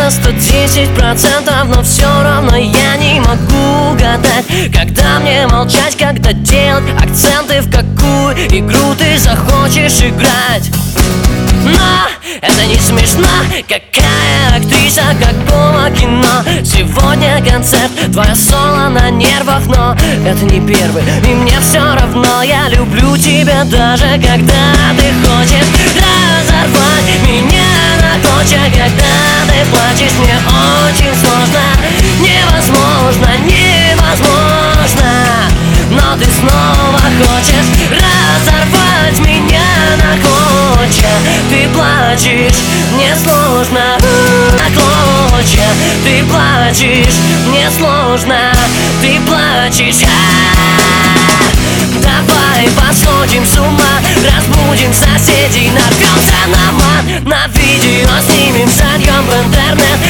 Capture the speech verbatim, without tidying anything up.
на сто десять процентов, но все равно я не могу гадать, когда мне молчать, когда делать акценты, в какую игру ты захочешь играть. Но это не смешно, какая актриса, какого кино. Сегодня концерт, твое соло на нервах, но это не первый, и мне все равно. Я люблю тебя даже когда ты хочешь разорвать меня на клочья. Когда ты плачешь, мне очень сложно, невозможно, невозможно. Но ты снова хочешь разорвать меня на клочья. Ты плачешь, мне сложно, на клочья. Ты плачешь, мне сложно, ты плачешь. А-а-а. Давай посходим с ума, разбудим соседей, нарвемся на мат, на видео снимем, зальем в интернет.